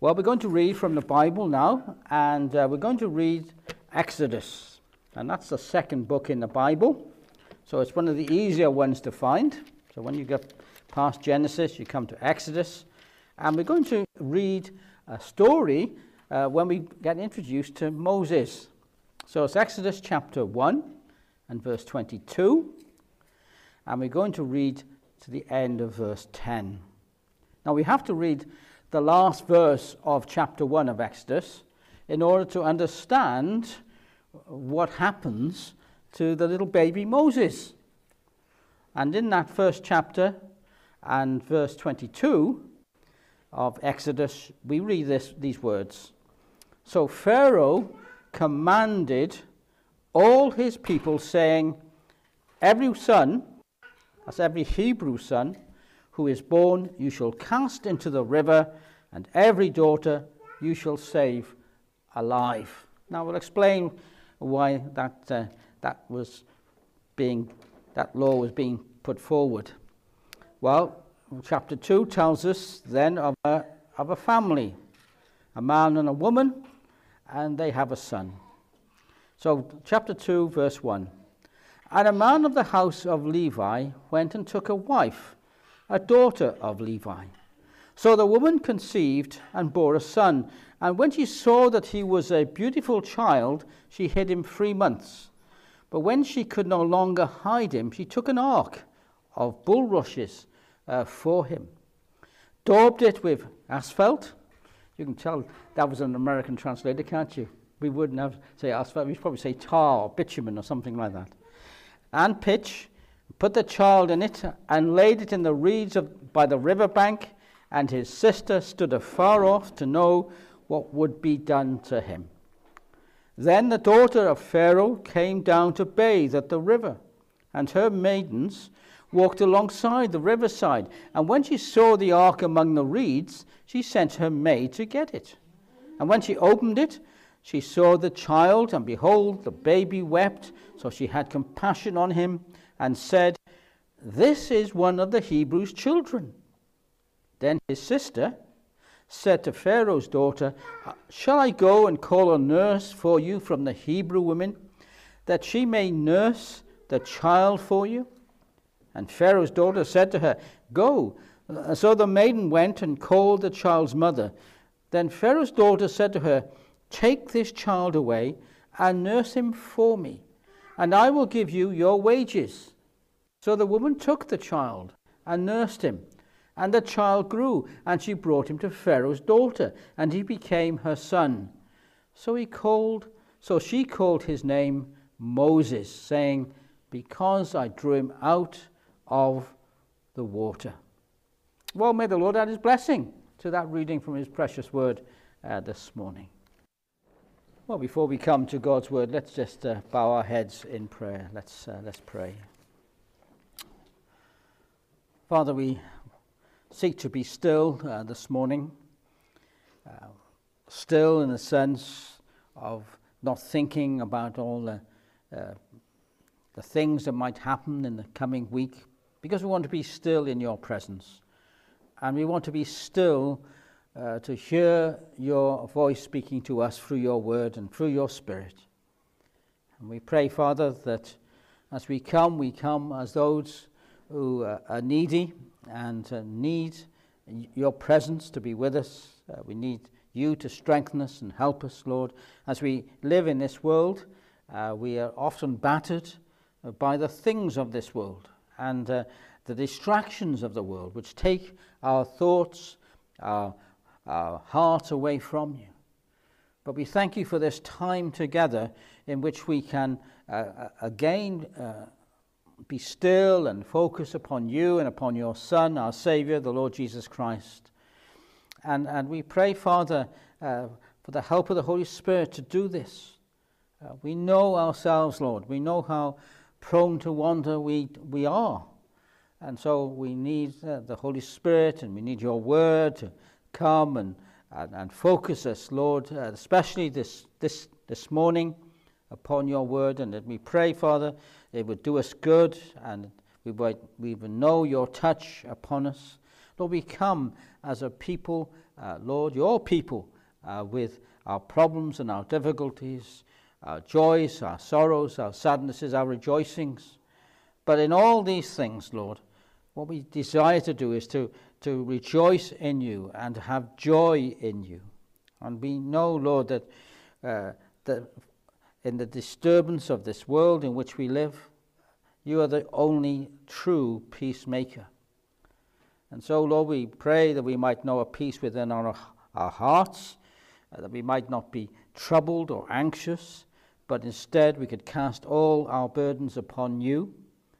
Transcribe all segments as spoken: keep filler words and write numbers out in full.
Well, we're going to read from the Bible now, and uh, we're going to read Exodus. And that's the second book in the Bible. So it's one of the easier ones to find. So when you get past Genesis, you come to Exodus. And we're going to read a story uh, when we get introduced to Moses. So it's Exodus chapter one and verse twenty-two. And we're going to read to the end of verse ten. Now we have to read the last verse of chapter one of Exodus in order to understand what happens to the little baby Moses. And in that first chapter and verse twenty-two of Exodus, we read this, these words. So Pharaoh commanded all his people, saying, every son, that's every Hebrew son, who is born you shall cast into the river, and every daughter you shall save alive. Now we'll explain why that uh, that was being that law was being put forward. Well, chapter two tells us then of a of a family, a man and a woman, and they have a son. So chapter two, verse one. And a man of the house of Levi went and took a wife, a daughter of Levi. So the woman conceived and bore a son, and when she saw that he was a beautiful child, she hid him three months. But when she could no longer hide him, she took an ark of bulrushes uh, for him, daubed it with asphalt. You can tell that was an American translator, can't you? We wouldn't have say asphalt, we'd probably say tar or bitumen or something like that. And pitch, put the child in it, and laid it in the reeds of, by the river bank, and his sister stood afar off to know what would be done to him. Then the daughter of Pharaoh came down to bathe at the river, and her maidens walked alongside the riverside. And when she saw the ark among the reeds, she sent her maid to get it. And when she opened it, she saw the child, and behold, the baby wept. So she had compassion on him, and said, this is one of the Hebrews' children. Then his sister said to Pharaoh's daughter, shall I go and call a nurse for you from the Hebrew women, that she may nurse the child for you? And Pharaoh's daughter said to her, go. So the maiden went and called the child's mother. Then Pharaoh's daughter said to her, take this child away and nurse him for me, and I will give you your wages. So the woman took the child and nursed him. And the child grew, and she brought him to Pharaoh's daughter, and he became her son. So he called, so she called his name Moses, saying, because I drew him out of the water. Well, may the Lord add his blessing to that reading from his precious word uh, this morning. Well, before we come to God's word, let's just uh, bow our heads in prayer. Let's uh, let's pray. Father, we seek to be still uh, this morning, uh, still in the sense of not thinking about all the, uh, the things that might happen in the coming week, because we want to be still in your presence. And we want to be still uh, to hear your voice speaking to us through your word and through your spirit. And we pray, Father, that as we come, we come as those who uh, are needy, and uh, need your presence to be with us. Uh, we need you to strengthen us and help us, Lord. As we live in this world, uh, we are often battered uh, by the things of this world and uh, the distractions of the world, which take our thoughts, our, our heart away from you. But we thank you for this time together in which we can uh, again uh, be still and focus upon you and upon your Son, our Saviour, the Lord Jesus Christ. And, and we pray, Father, uh, for the help of the Holy Spirit to do this. Uh, we know ourselves, Lord. We know how prone to wander we, we are. And so we need uh, the Holy Spirit, and we need your word to come and, and, and focus us, Lord, uh, especially this, this, this morning upon your word. And that we pray, Father, it would do us good, and we would, we would know your touch upon us. Lord, we come as a people, uh, Lord, your people, uh, with our problems and our difficulties, our joys, our sorrows, our sadnesses, our rejoicings. But in all these things, Lord, what we desire to do is to, to rejoice in you and to have joy in you. And we know, Lord, that, uh, that in the disturbance of this world in which we live, you are the only true peacemaker. And so, Lord, we pray that we might know a peace within our, our hearts, uh, that we might not be troubled or anxious, but instead we could cast all our burdens upon you.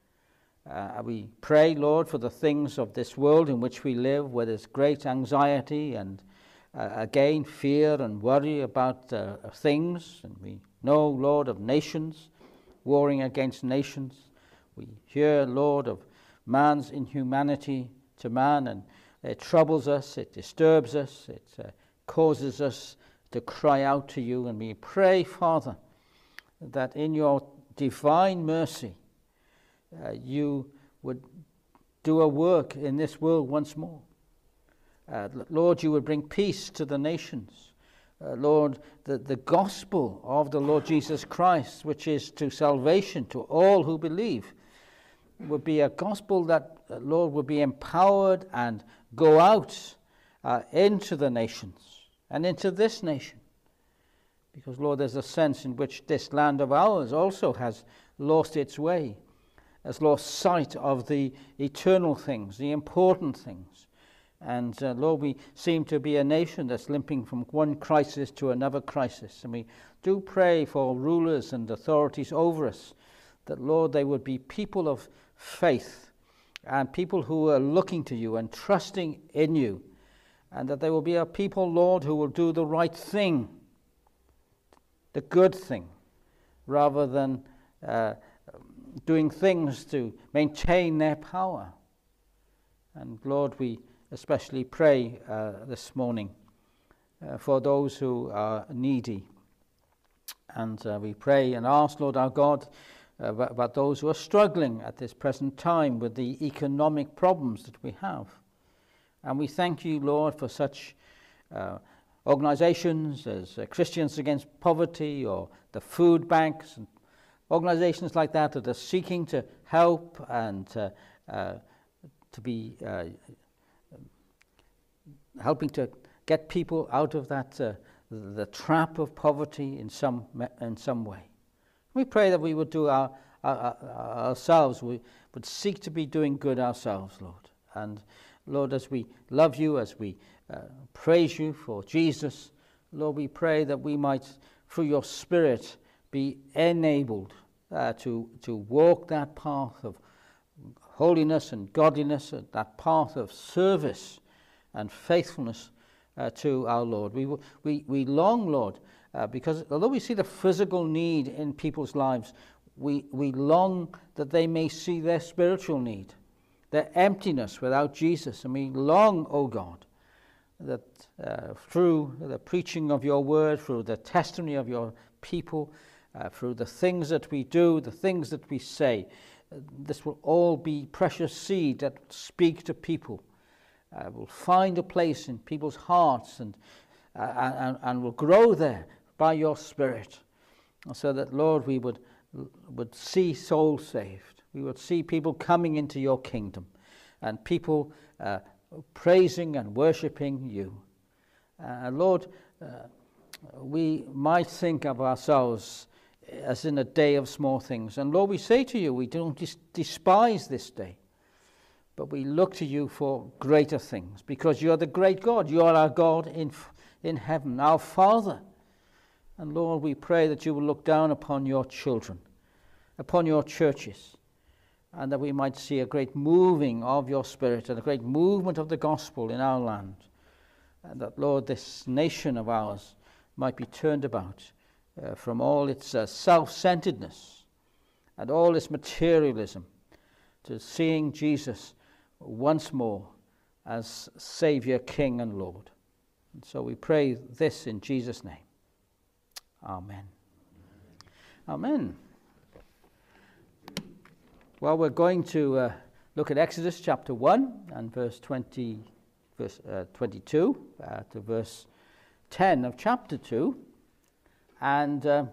Uh, we pray, Lord, for the things of this world in which we live, where there's great anxiety and, uh, again, fear and worry about uh, things. And we know, Lord, of nations warring against nations. We hear, Lord, of man's inhumanity to man, and it troubles us, it disturbs us, it uh, causes us to cry out to you. And we pray, Father, that in your divine mercy, uh, you would do a work in this world once more. Uh, Lord, you would bring peace to the nations. Uh, Lord, the, the gospel of the Lord Jesus Christ, which is to salvation to all who believe, would be a gospel that, uh, Lord, would be empowered and go out uh, into the nations and into this nation. Because, Lord, there's a sense in which this land of ours also has lost its way, has lost sight of the eternal things, the important things. And, uh, Lord, we seem to be a nation that's limping from one crisis to another crisis. And we do pray for rulers and authorities over us, that, Lord, they would be people of faith and people who are looking to you and trusting in you, and that they will be a people, Lord, who will do the right thing, the good thing, rather than uh, doing things to maintain their power. And Lord, we especially pray uh, this morning uh, for those who are needy. And uh, we pray and ask, Lord our God, uh, about those who are struggling at this present time with the economic problems that we have. And we thank you, Lord, for such uh, organizations as uh, Christians Against Poverty, or the food banks, and organizations like that that are seeking to help and uh, uh, to be uh, helping to get people out of that uh, the trap of poverty in some in some way. We pray that we would do our, our, our ourselves. We would seek to be doing good ourselves, Lord. And Lord, as we love you, as we uh, praise you for Jesus, Lord, we pray that we might, through your Spirit, be enabled uh, to to walk that path of holiness and godliness, uh, that path of service and faithfulness uh, to our Lord. We we we long, Lord, uh, because although we see the physical need in people's lives, we we long that they may see their spiritual need, their emptiness without Jesus. And we long, O God, that uh, through the preaching of your word, through the testimony of your people, uh, through the things that we do, the things that we say, uh, this will all be precious seed that speak to people, uh, will find a place in people's hearts, and, uh, and, and will grow there by your Spirit, so that, Lord, we would, would see souls saved. We would see people coming into your kingdom, and people uh, praising and worshipping you. Uh, Lord, uh, we might think of ourselves as in a day of small things. And Lord, we say to you, we don't dis- despise this day, but we look to you for greater things, because you are the great God. You are our God in, in heaven, our Father. And Lord, we pray that you will look down upon your children, upon your churches, and that we might see a great moving of your Spirit and a great movement of the gospel in our land. And that, Lord, this nation of ours might be turned about uh, from all its uh, self-centeredness and all its materialism to seeing Jesus once more as Savior, King, and Lord. And so we pray this in Jesus' name. Amen. Amen. Well, we're going to uh, look at Exodus chapter one and verse twenty, verse uh, twenty-two uh, to verse ten of chapter two. And uh,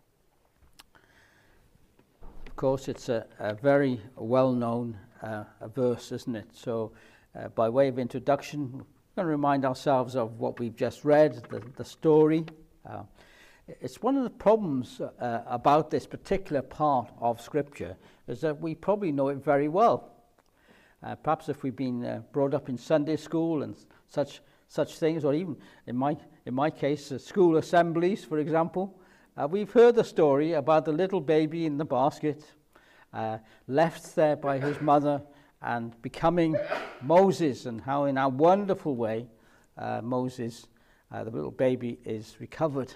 of course, it's a, a very well-known uh, a verse, isn't it? So, uh, by way of introduction, we're going to remind ourselves of what we've just read, the, the story. Uh, it's one of the problems uh, about this particular part of Scripture is that we probably know it very well. Uh, perhaps if we've been uh, brought up in Sunday school and such such things, or even in my in my case, uh, school assemblies, for example, uh, we've heard the story about the little baby in the basket, uh, left there by his mother and becoming Moses, and how in a wonderful way uh, Moses, uh, the little baby, is recovered.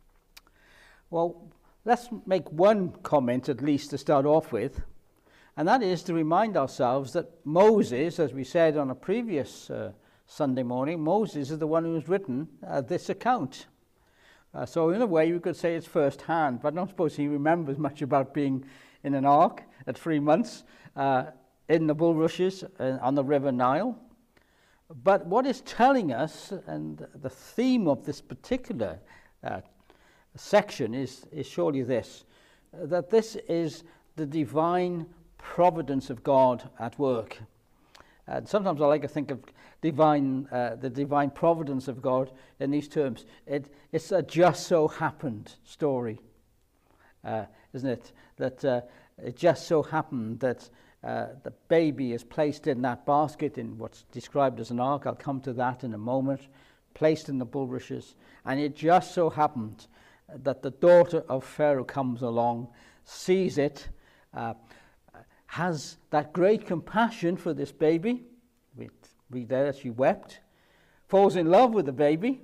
Well, let's make one comment at least to start off with, and that is to remind ourselves that Moses, as we said on a previous uh, Sunday morning, Moses is the one who has written uh, this account. Uh, so in a way you could say it's first hand, but I don't suppose he remembers much about being in an ark at three months uh, in the bulrushes uh, on the River Nile. But what is telling us, and the theme of this particular uh, section is, is surely this, uh, that this is the divine providence of God at work. And sometimes I like to think of divine, uh, the divine providence of God in these terms. It, it's a just so happened story, uh, isn't it? That uh, it just so happened that uh, the baby is placed in that basket in what's described as an ark. I'll come to that in a moment. Placed in the bulrushes, and it just so happened that the daughter of Pharaoh comes along, sees it, uh, has that great compassion for this baby. We read there that she wept, falls in love with the baby,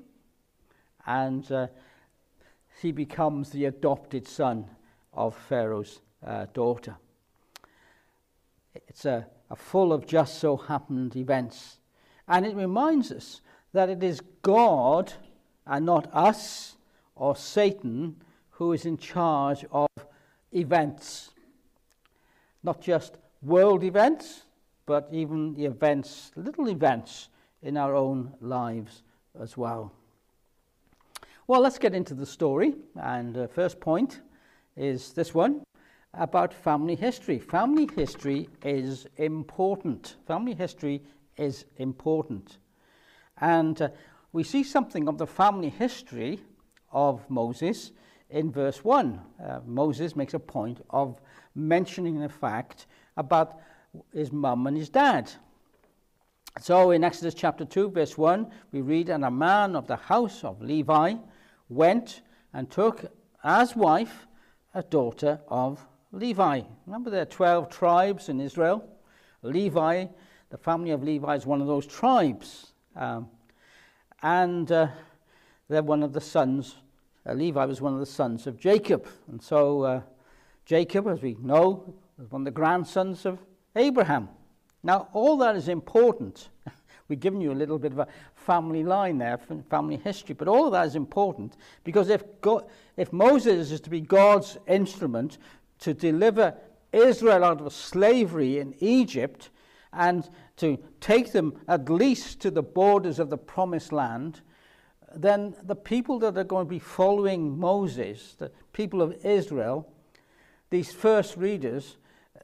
and uh, he becomes the adopted son of Pharaoh's uh, daughter. It's a, a full of just so happened events, and it reminds us that it is God and not us or Satan who is in charge of events. Not just world events, but even the events, little events in our own lives as well. Well, let's get into the story. And the uh, first point is this one about family history. Family history is important. Family history is important. And uh, we see something of the family history of Moses in verse one. Uh, Moses makes a point of mentioning the fact about his mum and his dad. So in Exodus chapter two, verse one, we read, "And a man of the house of Levi went and took as wife a daughter of Levi." Remember, there are twelve tribes in Israel. Levi, the family of Levi, is one of those tribes. Um, and uh, they're one of the sons, uh, Levi was one of the sons of Jacob. And so uh, Jacob, as we know, was one of the grandsons of Abraham. Now, all that is important. We've given you a little bit of a family line there, family history, but all of that is important because if God, if Moses is to be God's instrument to deliver Israel out of slavery in Egypt and to take them at least to the borders of the promised land, then the people that are going to be following Moses, the people of Israel, these first readers,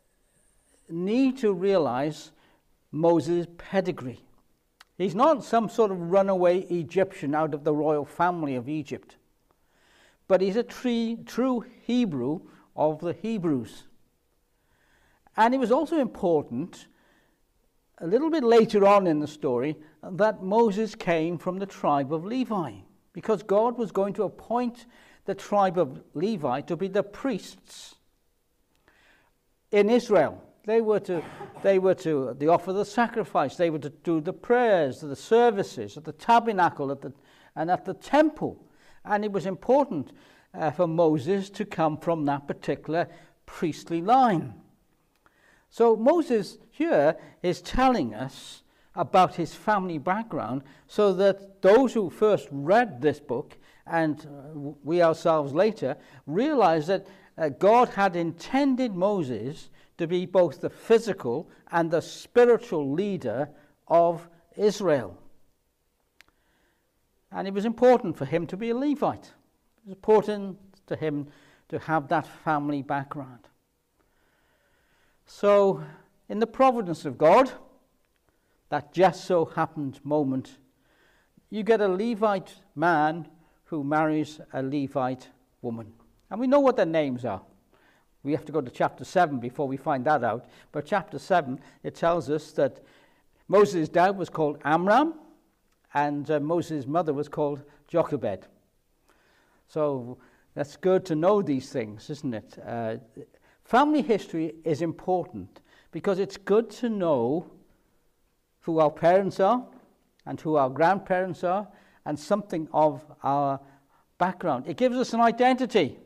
need to realize Moses' pedigree. He's not some sort of runaway Egyptian out of the royal family of Egypt, but he's a tree, true Hebrew of the Hebrews. And it was also important, a little bit later on in the story, that Moses came from the tribe of Levi, because God was going to appoint the tribe of Levi to be the priests in Israel. They were to, they were to they offer the sacrifice. They were to do the prayers, the services at the tabernacle, at the, and at the temple. And it was important uh, for Moses to come from that particular priestly line. So Moses here is telling us about his family background so that those who first read this book, and uh, we ourselves later, realize that uh, God had intended Moses to be both the physical and the spiritual leader of Israel. And it was important for him to be a Levite. It was important to him to have that family background. So, in the providence of God, that just so happened moment, you get a Levite man who marries a Levite woman. And we know what their names are. We have to go to chapter seven before we find that out. But chapter seven, it tells us that Moses' dad was called Amram, and uh, Moses' mother was called Jochebed. So that's good to know these things, isn't it? Uh, family history is important because it's good to know who our parents are and who our grandparents are and something of our background. It gives us an identity,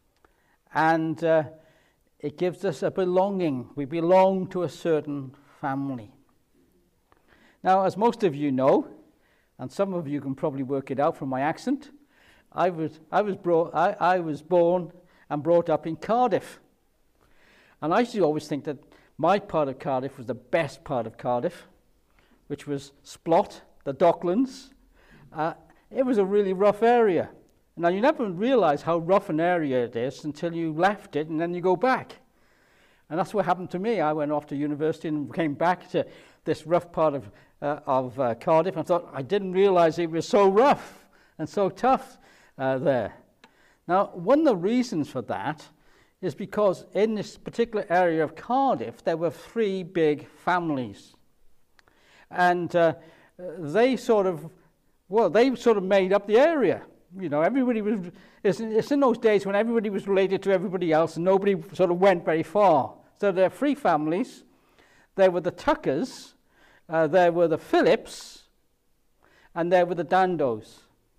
and uh, it gives us a belonging. We belong to a certain family. Now, as most of you know, and some of you can probably work it out from my accent, I was I was brought I, I was born and brought up in Cardiff. And I used to always think that my part of Cardiff was the best part of Cardiff, which was Splot, the Docklands. Uh, it was a really rough area. Now, you never realise how rough an area it is until you left it and then you go back. And that's what happened to me. I went off to university and came back to this rough part of, uh, of uh, Cardiff. And I thought, I didn't realise it was so rough and so tough uh, there. Now, one of the reasons for that is because in this particular area of Cardiff, there were three big families. And uh, they sort of, well, they sort of made up the area. You know, everybody was, it's in, it's in those days when everybody was related to everybody else and nobody sort of went very far. So there are three families. There were the Tuckers, uh, there were the Phillips, and there were the Dandos.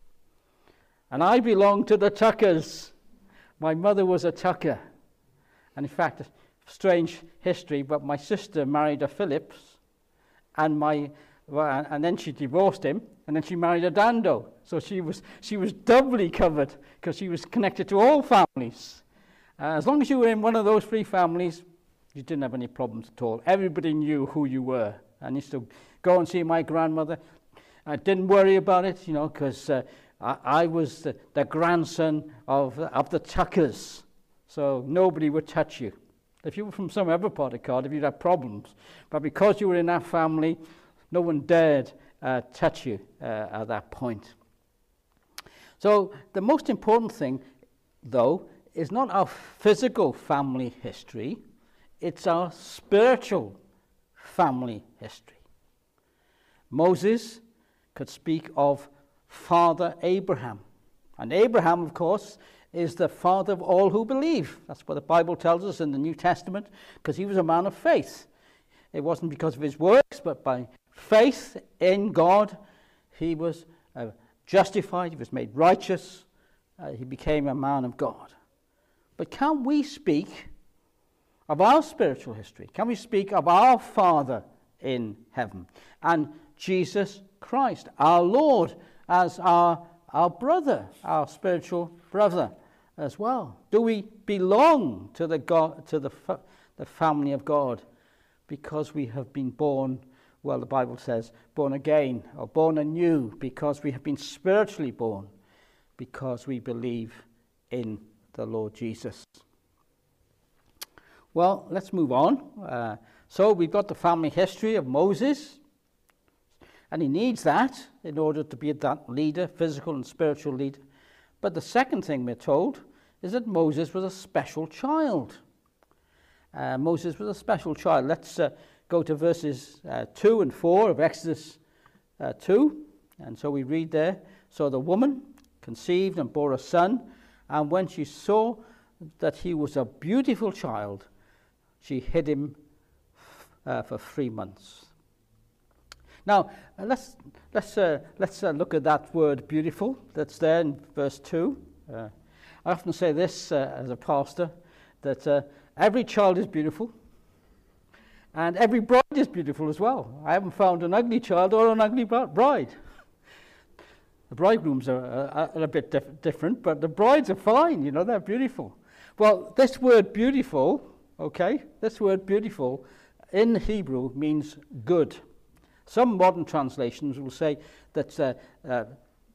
And I belonged to the Tuckers. My mother was a Tucker. And in fact, strange history, but my sister married a Phillips, and my well, and then she divorced him, and then she married a Dando. So she was she was doubly covered because she was connected to all families. Uh, as long as you were in one of those three families, you didn't have any problems at all. Everybody knew who you were. I used to go and see my grandmother. I didn't worry about it, you know, because uh, I, I was the, the grandson of of the Tuckers, so nobody would touch you. If you were from some other part of Cardiff, you'd have problems. But because you were in that family, no one dared uh, touch you uh, at that point. So the most important thing, though, is not our physical family history, it's our spiritual family history. Moses could speak of Father Abraham. And Abraham, of course, is the father of all who believe. That's what the Bible tells us in the New Testament, because he was a man of faith. It wasn't because of his works, but by faith in God, he was uh, justified, he was made righteous, uh, he became a man of God. But can we speak of our spiritual history? Can we speak of our Father in heaven and Jesus Christ, our Lord, as our, our brother, our spiritual brother as well? Do we belong to the God, to the, fa- the family of God because we have been born, well, the Bible says, born again or born anew, because we have been spiritually born, because we believe in the Lord Jesus? Well, let's move on. Uh, so we've got the family history of Moses, and he needs that in order to be that leader, physical and spiritual leader. But the second thing we're told is that Moses was a special child. Uh, Moses was a special child. Let's uh, go to verses uh, two and four of Exodus uh, two. And so we read there, so the woman conceived and bore a son, and when she saw that he was a beautiful child, she hid him uh, for three months. Now, uh, let's let's uh, let's uh, look at that word "beautiful" that's there in verse two. Uh, I often say this uh, as a pastor, that uh, every child is beautiful, and every bride is beautiful as well. I haven't found an ugly child or an ugly bride. The bridegrooms are, are, are a bit dif- different, but the brides are fine. You know, they're beautiful. Well, this word "beautiful" Okay, this word beautiful in Hebrew means good. Some modern translations will say that uh, uh,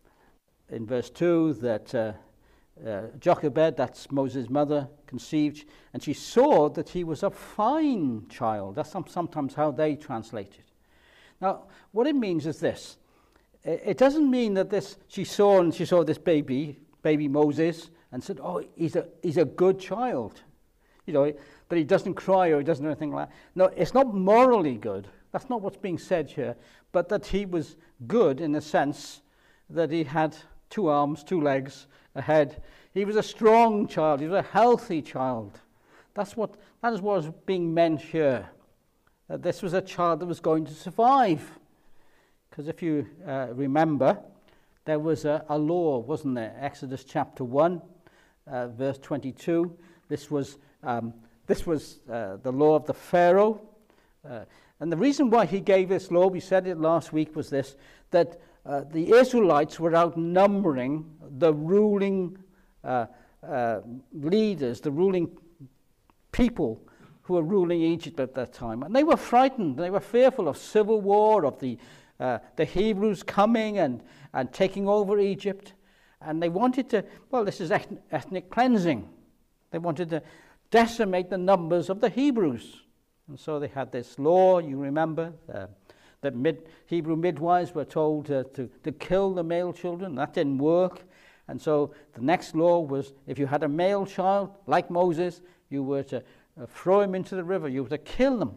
in verse two that uh, uh, Jochebed, that's Moses' mother, conceived, and she saw that he was a fine child. That's some, sometimes how they translate it. Now, what it means is this. It, it doesn't mean that this she saw and she saw this baby, baby Moses, and said, oh, he's a, he's a good child. You know, that he doesn't cry or he doesn't do anything like that. No, it's not morally good. That's not what's being said here. But that he was good in the sense that he had two arms, two legs, a head. He was a strong child. He was a healthy child. That's what, that is what is being meant here. That this was a child that was going to survive. Because if you uh, remember, there was a, a law, wasn't there? Exodus chapter one, uh, verse twenty-two. This was... Um, This was uh, the law of the Pharaoh. Uh, and the reason why he gave this law, we said it last week, was this, that uh, the Israelites were outnumbering the ruling uh, uh, leaders, the ruling people who were ruling Egypt at that time. And they were frightened. They were fearful of civil war, of the, uh, the Hebrews coming and, and taking over Egypt. And they wanted to, well, this is ethnic cleansing. They wanted to decimate the numbers of the Hebrews. And so they had this law, you remember, uh, that mid- Hebrew midwives were told uh, to, to kill the male children. That didn't work. And so the next law was if you had a male child, like Moses, you were to uh, throw him into the river. You were to kill them.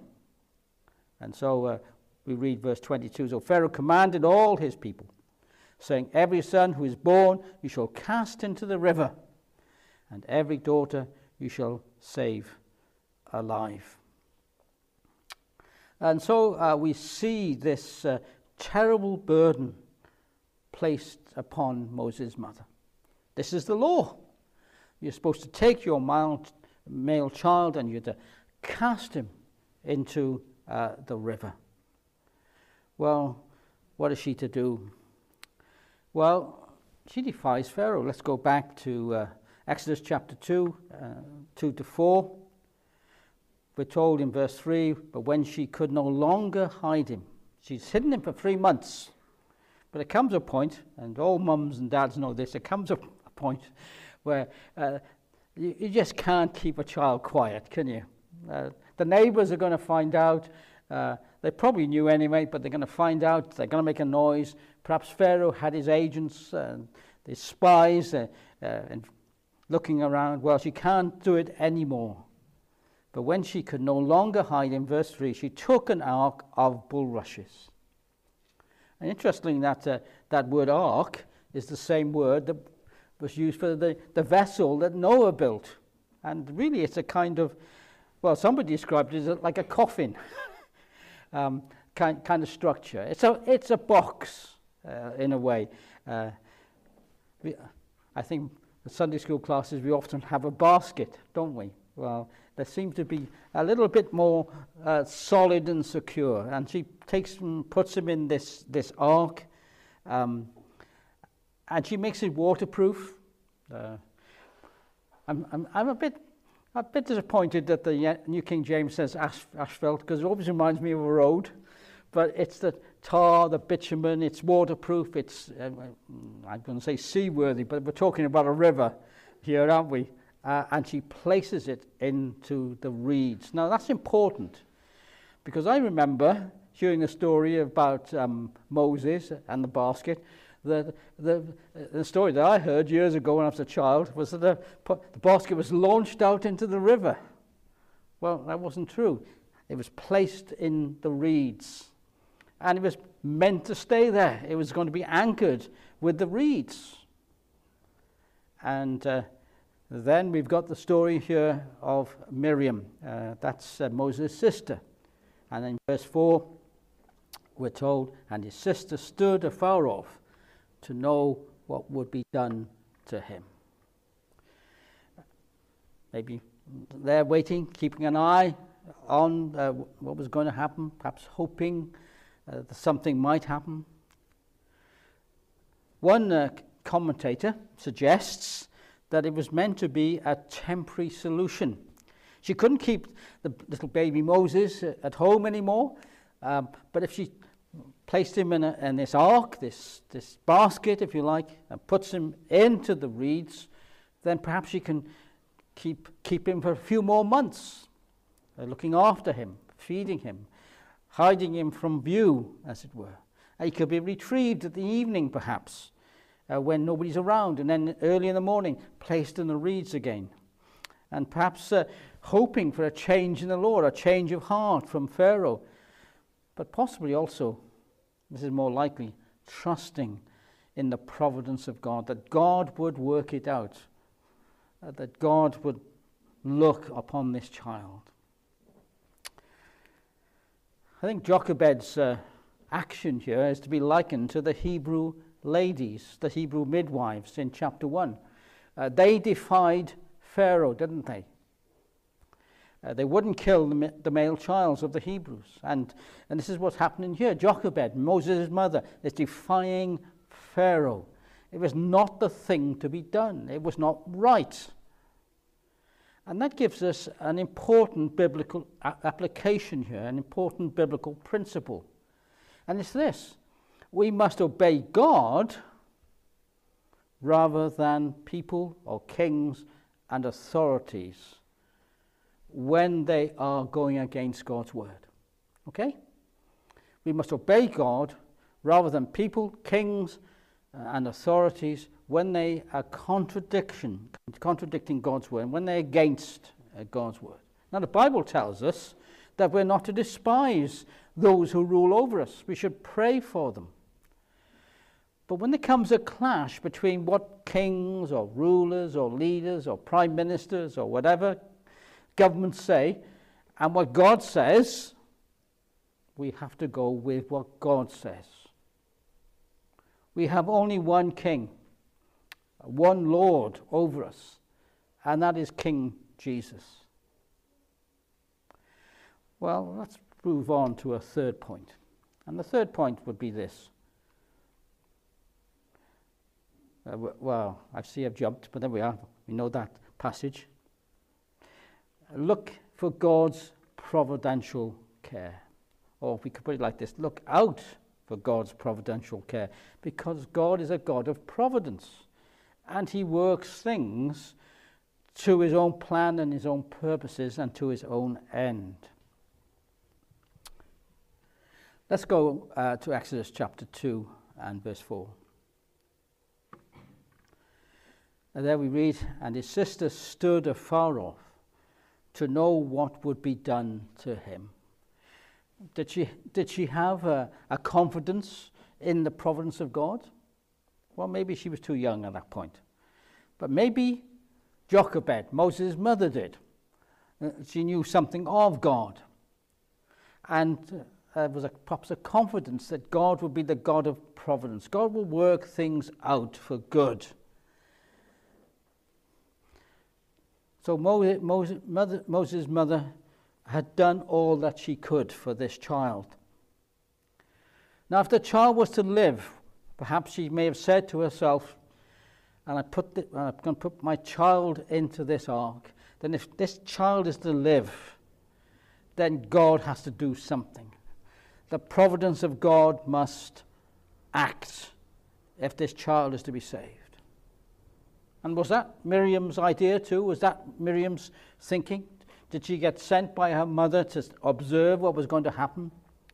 And so uh, we read verse twenty-two. So Pharaoh commanded all his people, saying, every son who is born you shall cast into the river, and every daughter you shall save alive. And so uh, we see this uh, terrible burden placed upon Moses' mother. This is the law. You're supposed to take your male, male child and you're to cast him into uh, the river. Well, what is she to do? Well, she defies Pharaoh. Let's go back to uh, Exodus chapter two, uh, two to four. We're told in verse three, but when she could no longer hide him, she's hidden him for three months. But there comes a point, and all mums and dads know this, there comes a, a point where uh, you, you just can't keep a child quiet, can you? Uh, the neighbors are going to find out. Uh, they probably knew anyway, but they're going to find out. They're going to make a noise. Perhaps Pharaoh had his agents, uh, his spies, uh, uh, and looking around. Well, she can't do it anymore. But when she could no longer hide, in verse three, she took an ark of bulrushes. And interesting that uh, that word ark is the same word that was used for the, the vessel that Noah built. And really it's a kind of, well, somebody described it as like a coffin um, kind, kind of structure. It's a, it's a box uh, in a way. Uh, we, I think in Sunday school classes we often have a basket, don't we? Well, they seem to be a little bit more uh, solid and secure. And she takes them, puts them in this, this ark, um, and she makes it waterproof. Uh, I'm, I'm, I'm a bit, a bit disappointed that the New King James says ash, asphalt, because it always reminds me of a road. But it's the tar, the bitumen, it's waterproof, it's, uh, I'm going to say seaworthy, but we're talking about a river here, aren't we? Uh, and she places it into the reeds. Now that's important, because I remember hearing a story about um, Moses and the basket. The, the, the story that I heard years ago when I was a child was that the, the basket was launched out into the river. Well, that wasn't true. It was placed in the reeds, and it was meant to stay there. It was going to be anchored with the reeds. And uh, Then we've got the story here of Miriam. Uh, that's uh, Moses' sister. And in verse four, we're told, and his sister stood afar off to know what would be done to him. Maybe they're waiting, keeping an eye on uh, what was going to happen, perhaps hoping uh, that something might happen. One uh, commentator suggests that it was meant to be a temporary solution. She couldn't keep the little baby Moses at home anymore, um, but if she placed him in, a, in this ark, this, this basket, if you like, and puts him into the reeds, then perhaps she can keep, keep him for a few more months, uh, looking after him, feeding him, hiding him from view, as it were. And he could be retrieved at the evening, perhaps, uh, when nobody's around, and then early in the morning, placed in the reeds again. And perhaps uh, hoping for a change in the Lord, a change of heart from Pharaoh, but possibly also, this is more likely, trusting in the providence of God, that God would work it out, uh, that God would look upon this child. I think Jochebed's uh, action here is to be likened to the Hebrew ladies, the Hebrew midwives in chapter one. Uh, they defied Pharaoh, didn't they? Uh, they wouldn't kill the, the male childs of the Hebrews. And, and this is what's happening here. Jochebed, Moses' mother, is defying Pharaoh. It was not the thing to be done. It was not right. And that gives us an important biblical a- application here, an important biblical principle. And it's this: we must obey God rather than people or kings and authorities when they are going against God's word. Okay? We must obey God rather than people, kings, uh, and authorities when they are contradiction, contradicting God's word, when they're against uh, God's word. Now, the Bible tells us that we're not to despise those who rule over us. We should pray for them. But when there comes a clash between what kings or rulers or leaders or prime ministers or whatever governments say and what God says, we have to go with what God says. We have only one king, one Lord over us, and that is King Jesus. Well, let's move on to a third point. And the third point would be this. Uh, w- well, I see I've jumped, but there we are. We know that passage. Look for God's providential care. Or we could put it like this: look out for God's providential care, because God is a God of providence, and he works things to his own plan and his own purposes and to his own end. Let's go uh, to Exodus chapter two and verse four. And there we read, and his sister stood afar off to know what would be done to him. Did she, did she have a, a confidence in the providence of God? Well, maybe she was too young at that point. But maybe Jochebed, Moses' mother, did. Uh, she knew something of God. And uh, there was a, perhaps a confidence that God would be the God of providence. God will work things out for good. So Moses, Moses, mother, Moses' mother had done all that she could for this child. Now, if the child was to live, perhaps she may have said to herself, and I put the, I'm going to put my child into this ark, then if this child is to live, then God has to do something. The providence of God must act if this child is to be saved. And was that Miriam's idea too? Was that Miriam's thinking? Did she get sent by her mother to observe what was going to happen?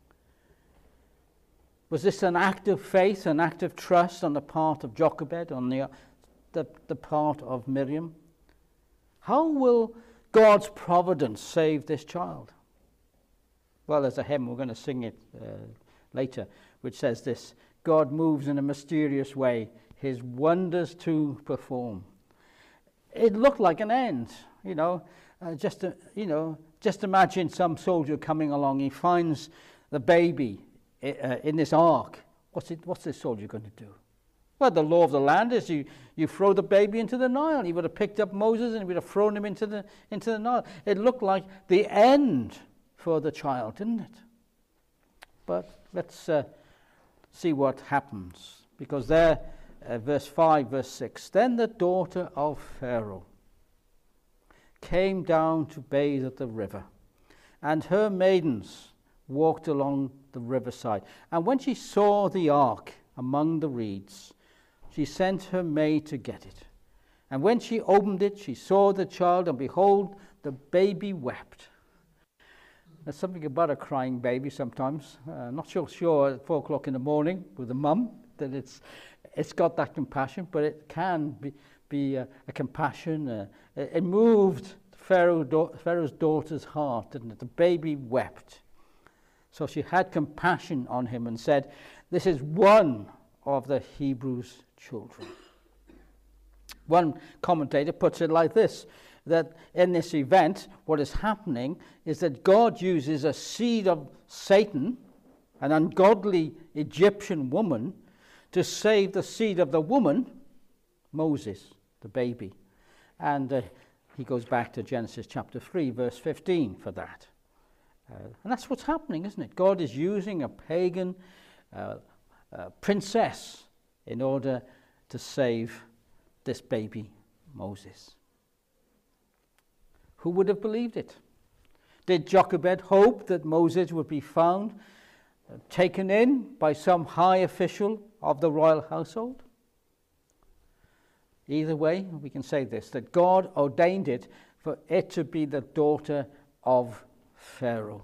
Was this an act of faith, an act of trust on the part of Jochebed, on the, the, the part of Miriam? How will God's providence save this child? Well, there's a hymn, we're going to sing it uh, later, which says this: God moves in a mysterious way, his wonders to perform. It looked like an end, you know. Uh, just to, you know, just imagine some soldier coming along. He finds the baby uh, in this ark. What's it? What's this soldier going to do? Well, the law of the land is you, you throw the baby into the Nile. He would have picked up Moses and he would have thrown him into the into the Nile. It looked like the end for the child, didn't it? But let's uh, see what happens, because there, uh, verse five, verse six. Then the daughter of Pharaoh came down to bathe at the river, and her maidens walked along the riverside. And when she saw the ark among the reeds, she sent her maid to get it. And when she opened it, she saw the child, and behold, the baby wept. There's something about a crying baby sometimes. Uh, not so sure at four o'clock in the morning with a mum that it's it's got that compassion, but it can be, be a, a compassion. Uh, it, it moved Pharaoh, da- Pharaoh's daughter's heart, didn't it? The baby wept. So she had compassion on him and said, "This is one of the Hebrews' children." One commentator puts it like this, that in this event, what is happening is that God uses a seed of Satan, an ungodly Egyptian woman, to save the seed of the woman, Moses, the baby. And uh, he goes back to Genesis chapter three, verse fifteen for that. Uh, and that's what's happening, isn't it? God is using a pagan uh, uh, princess in order to save this baby, Moses. Who would have believed it? Did Jochebed hope that Moses would be found, uh, taken in by some high official of the royal household? Either way, we can say this, that God ordained it for it to be the daughter of Pharaoh.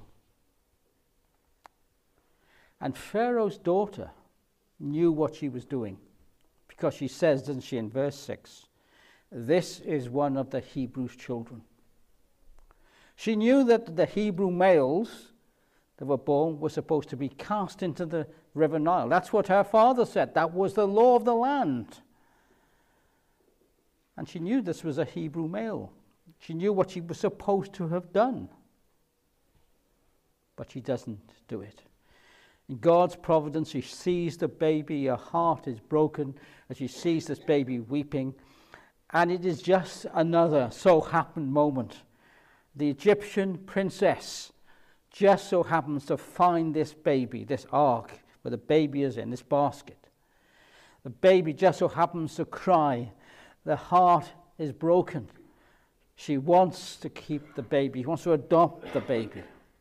And Pharaoh's daughter knew what she was doing, because she says, doesn't she, in verse six, "This is one of the Hebrews' children." She knew that the Hebrew males that were born were supposed to be cast into the river Nile. That's what her father said. That was the law of the land. And she knew this was a Hebrew male. She knew what she was supposed to have done. But she doesn't do it. In God's providence, she sees the baby. Her heart is broken as she sees this baby weeping. And it is just another so happened moment. The Egyptian princess just so happens to find this baby, this ark where the baby is in, this basket. The baby just so happens to cry. The heart is broken. She wants to keep the baby. She wants to adopt the baby.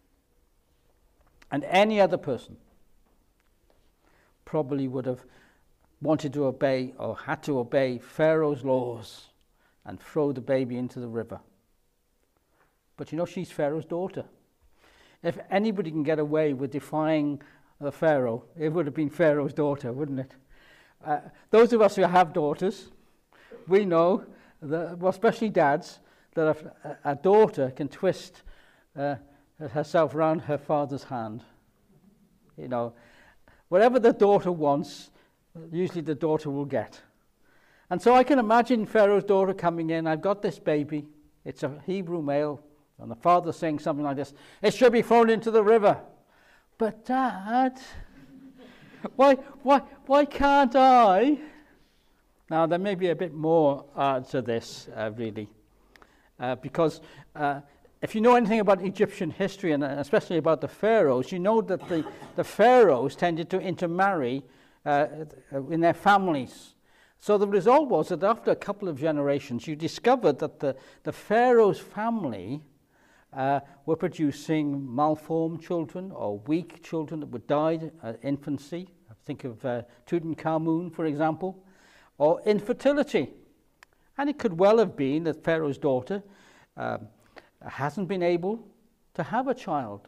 And any other person probably would have wanted to obey or had to obey Pharaoh's laws and throw the baby into the river. But you know, she's Pharaoh's daughter. If anybody can get away with defying the Pharaoh, it would have been Pharaoh's daughter, wouldn't it? Uh, those of us who have daughters, we know, that, well, especially dads, that a, a daughter can twist uh, herself around her father's hand. You know, whatever the daughter wants, usually the daughter will get. And so I can imagine Pharaoh's daughter coming in. I've got this baby. It's a Hebrew male. And the father saying something like this, "It should be thrown into the river." But Dad, why, why, why can't I? Now, there may be a bit more uh, to this, uh, really. Uh, because uh, if you know anything about Egyptian history, and especially about the pharaohs, you know that the, the pharaohs tended to intermarry uh, in their families. So the result was that after a couple of generations, you discovered that the, the pharaoh's family uh, were producing malformed children or weak children that would die at infancy. Think of uh, Tutankhamun, for example, or infertility. And it could well have been that Pharaoh's daughter um, hasn't been able to have a child.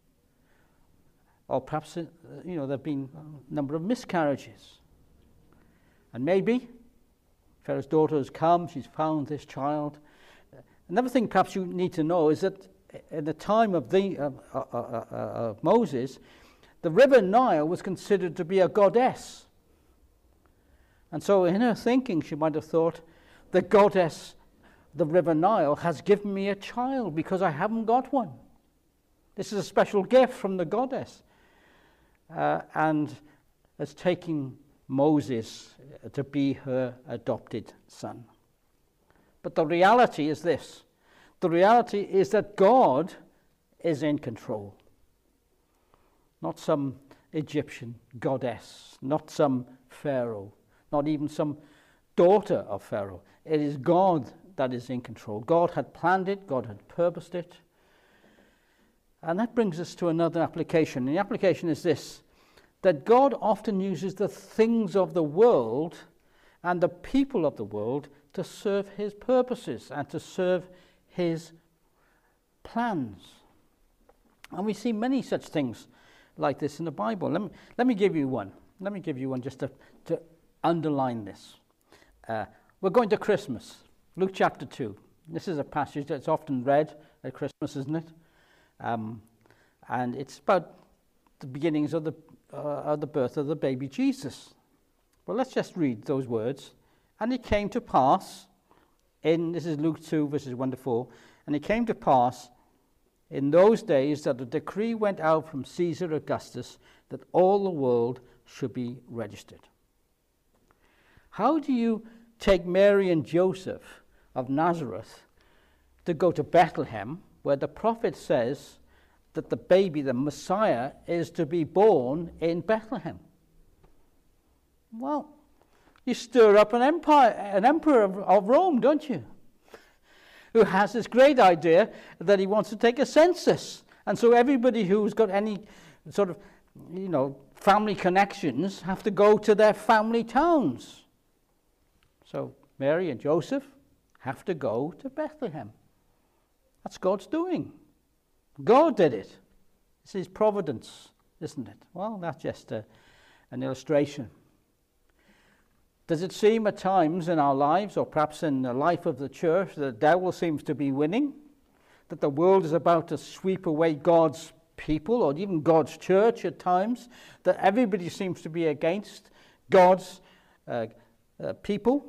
Or perhaps, uh, you know, there have been a number of miscarriages. And maybe Pharaoh's daughter has come, she's found this child. Another thing perhaps you need to know is that in the time of, the, uh, uh, uh, uh, of Moses, the river Nile was considered to be a goddess. And so in her thinking, she might have thought, the goddess, the river Nile, has given me a child because I haven't got one. This is a special gift from the goddess. Uh, and is taking Moses to be her adopted son. But the reality is this. The reality is that God is in control. Not some Egyptian goddess, not some pharaoh, not even some daughter of Pharaoh. It is God that is in control. God had planned it, God had purposed it. And that brings us to another application. And the application is this, that God often uses the things of the world and the people of the world to serve his purposes and to serve his plans. And we see many such things like this in the Bible. Let me, let me give you one. Let me give you one just to, to underline this. Uh, we're going to Christmas, Luke chapter two. This is a passage that's often read at Christmas, isn't it? Um, and it's about the beginnings of the, uh, of the birth of the baby Jesus. Well, let's just read those words. And it came to pass, in, this is Luke two, verses one to four, and it came to pass in those days that a decree went out from Caesar Augustus that all the world should be registered. How do you take Mary and Joseph of Nazareth to go to Bethlehem, where the prophet says that the baby, the Messiah, is to be born in Bethlehem? Well, you stir up an empire, an emperor of, of Rome, don't you? Who has this great idea that he wants to take a census. And so everybody who's got any sort of, you know, family connections have to go to their family towns. So Mary and Joseph have to go to Bethlehem. That's God's doing. God did it. It's his providence, isn't it? Well, that's just a, an illustration. Does it seem at times in our lives, or perhaps in the life of the church, that the devil seems to be winning? That the world is about to sweep away God's people, or even God's church at times? That everybody seems to be against God's uh, uh, people?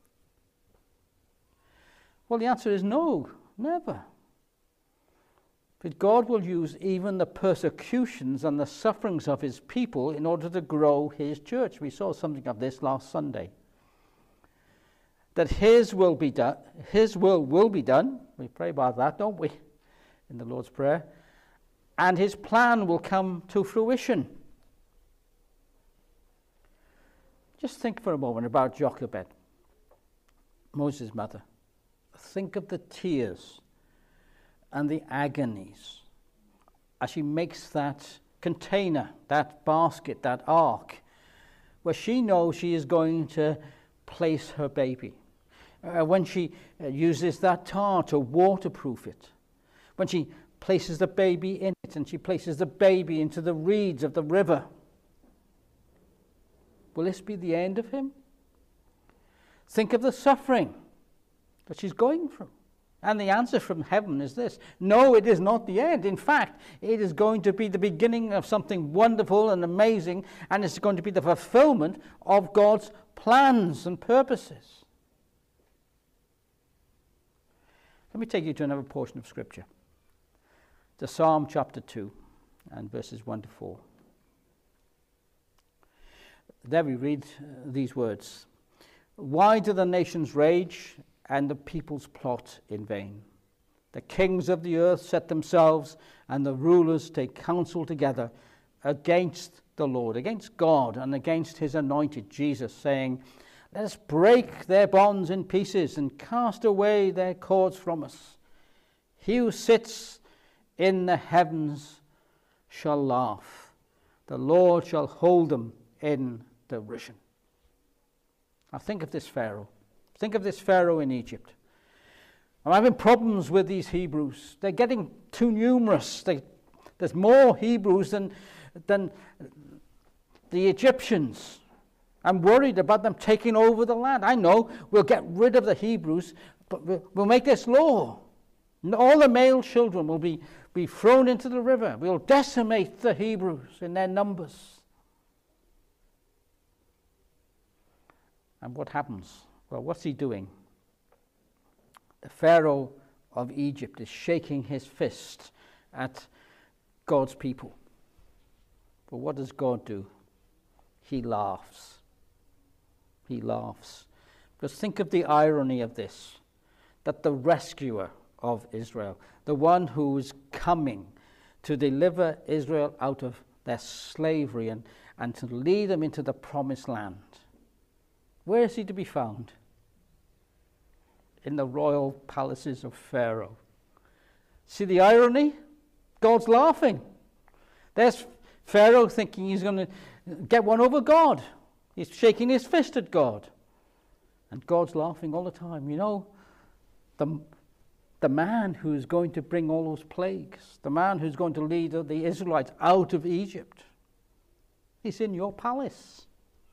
Well, the answer is no, never. But God will use even the persecutions and the sufferings of his people in order to grow his church. We saw something of this last Sunday. That his will be done, his will will be done. We pray about that, don't we, in the Lord's Prayer? And his plan will come to fruition. Just think for a moment about Jochebed, Moses' mother. Think of the tears and the agonies as she makes that container, that basket, that ark, where she knows she is going to place her baby. Uh, when she uh, uses that tar to waterproof it, when she places the baby in it and she places the baby into the reeds of the river. Will this be the end of him? Think of the suffering that she's going through. And the answer from heaven is this: no, it is not the end. In fact, it is going to be the beginning of something wonderful and amazing, and it's going to be the fulfillment of God's plans and purposes. Let me take you to another portion of Scripture. To Psalm chapter two and verses one to four. There we read uh, these words. Why do the nations rage and the peoples plot in vain? The kings of the earth set themselves, and the rulers take counsel together against the Lord, against God, and against his anointed Jesus, saying, let us break their bonds in pieces and cast away their cords from us. He who sits in the heavens shall laugh. The Lord shall hold them in derision. Now think of this Pharaoh. Think of this Pharaoh in Egypt. I'm having problems with these Hebrews. They're getting too numerous. They, there's more Hebrews than, than the Egyptians. I'm worried about them taking over the land. I know we'll get rid of the Hebrews, but we'll, we'll make this law. All the male children will be, be thrown into the river. We'll decimate the Hebrews in their numbers. And what happens? Well, what's he doing? The Pharaoh of Egypt is shaking his fist at God's people. But what does God do? He laughs. He laughs. Because think of the irony of this, that the rescuer of Israel, the one who is coming to deliver Israel out of their slavery and, and to lead them into the promised land, where is he to be found? in the royal palaces of Pharaoh. See the irony? God's laughing. There's Pharaoh thinking he's going to get one over God. He's shaking his fist at God. And God's laughing all the time. You know, the, the man who's going to bring all those plagues, the man who's going to lead the Israelites out of Egypt, he's in your palace.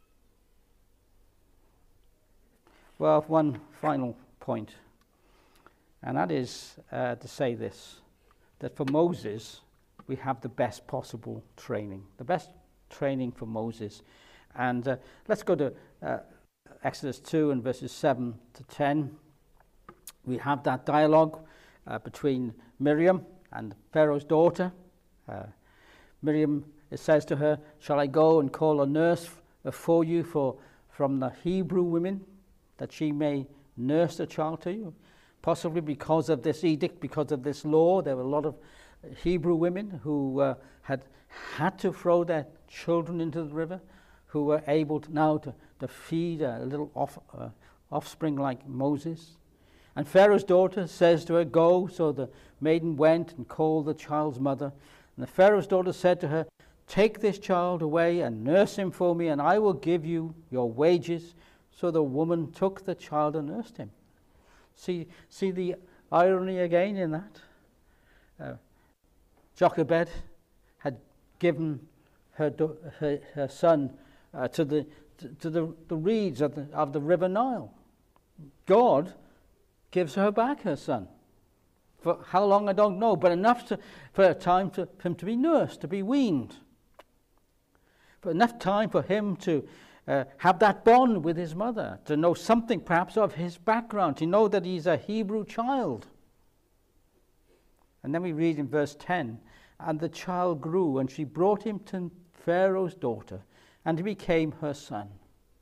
Well, one final point, and that is uh, to say this, that for Moses, we have the best possible training, the best training for Moses. And uh, let's go to uh, Exodus two and verses seven to ten. We have that dialogue uh, between Miriam and Pharaoh's daughter. Uh, Miriam, it says to her, "Shall I go and call a nurse f- for you for, from the Hebrew women, that she may nurse the child to you?" Possibly because of this edict, because of this law, there were a lot of Hebrew women who uh, had had to throw their children into the river, who were able to now to, to feed a little off, uh, offspring like Moses. And Pharaoh's daughter says to her, "Go." So the maiden went and called the child's mother. And the Pharaoh's daughter said to her, "Take this child away and nurse him for me, and I will give you your wages." So the woman took the child and nursed him. See, see the irony again in that? Uh, Jochebed had given her, do, her, her son uh, to, the, to, to the, the reeds of the, of the river Nile. God gives her back her son. For how long, I don't know, but enough to, for a time to, for him to be nursed, to be weaned. For enough time for him to uh, have that bond with his mother, to know something perhaps of his background, to know that he's a Hebrew child. And then we read in verse ten, "And the child grew, and she brought him to Pharaoh's daughter, and he became her son."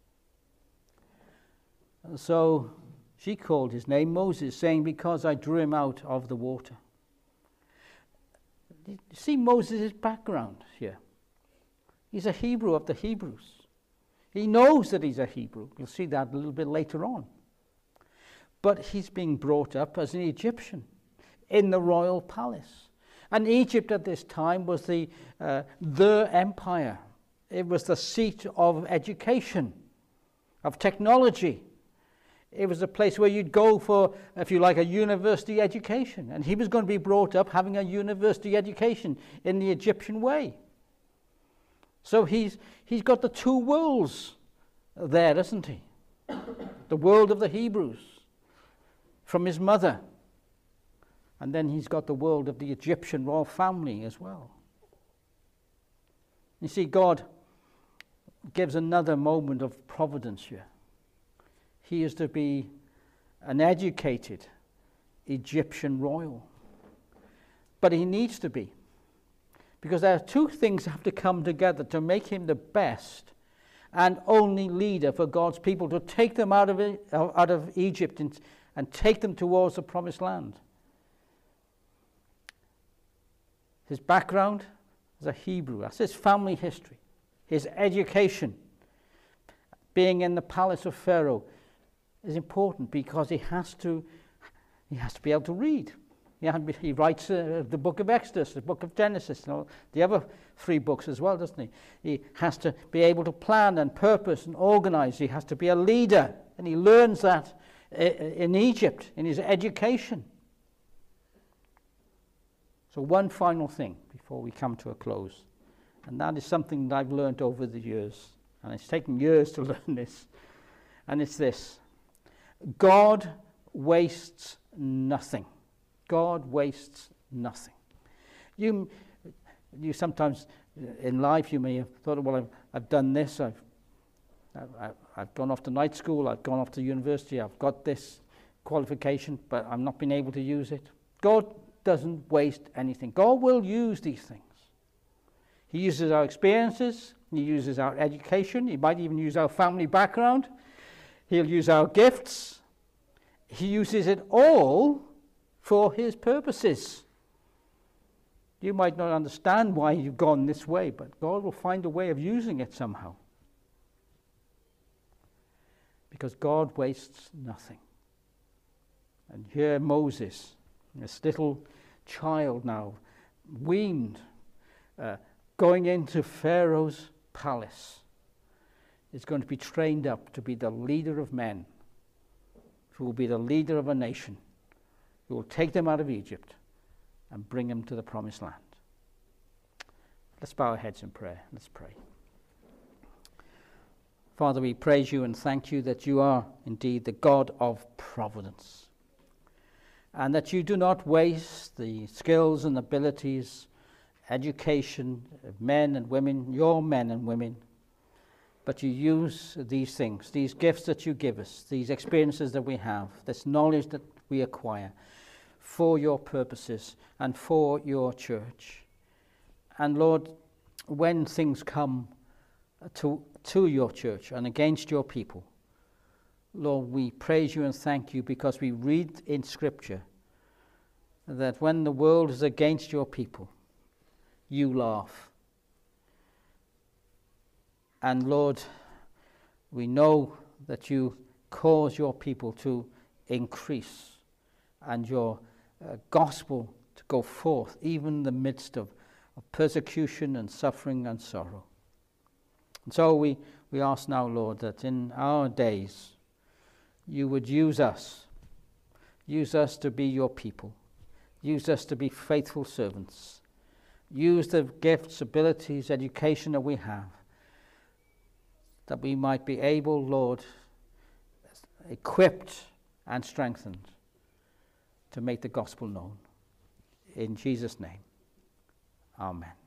And so she called his name Moses, saying, "Because I drew him out of the water." You see Moses' background here. He's a Hebrew of the Hebrews. He knows that he's a Hebrew. You'll see that a little bit later on. But he's being brought up as an Egyptian in the royal palace. And Egypt at this time was the, uh, the empire. It was the seat of education, of technology. It was a place where you'd go for, if you like, a university education. And he was going to be brought up having a university education in the Egyptian way. So he's he's got the two worlds there, isn't he? The world of the Hebrews from his mother. And then he's got the world of the Egyptian royal family as well. You see, God gives another moment of providence here. He is to be an educated Egyptian royal. But he needs to be. Because there are two things that have to come together to make him the best and only leader for God's people, to take them out of, it, out of Egypt and, and take them towards the promised land. His background as a Hebrew, that's his family history. His education, being in the palace of Pharaoh, is important because he has to, he has to be able to read. He writes uh, the book of Exodus, the book of Genesis, and all the other three books as well, doesn't he? He has to be able to plan and purpose and organize. He has to be a leader, and he learns that in Egypt, in his education. So one final thing before we come to a close, and that is something that I've learned over the years, and it's taken years to learn this, and it's this: God wastes nothing. God wastes nothing. You, you sometimes in life you may have thought, well, I've, I've done this, I've, I've, I've gone off to night school, I've gone off to university, I've got this qualification, but I've not been able to use it. God doesn't waste anything. God will use these things. He uses our experiences, he uses our education, he might even use our family background, he'll use our gifts. He uses it all for his purposes. You might not understand why you've gone this way, but God will find a way of using it somehow. Because God wastes nothing. And here Moses, this little child now, weaned, uh, going into Pharaoh's palace, is going to be trained up to be the leader of men, who will be the leader of a nation, who will take them out of Egypt and bring them to the promised land. Let's bow our heads in prayer. Let's pray. Father, we praise you and thank you that you are indeed the God of providence, and that you do not waste the skills and abilities, education of men and women, your men and women, but you use these things, these gifts that you give us, these experiences that we have, this knowledge that we acquire for your purposes and for your church. And Lord, when things come to, to your church and against your people, Lord, we praise you and thank you, because we read in Scripture that when the world is against your people, you laugh. And Lord, we know that you cause your people to increase and your uh, gospel to go forth, even in the midst of, of persecution and suffering and sorrow. And so we, we ask now, Lord, that in our days you would use us, use us to be your people, use us to be faithful servants, use the gifts, abilities, education that we have, that we might be able, Lord, equipped and strengthened to make the gospel known. In Jesus' name, amen.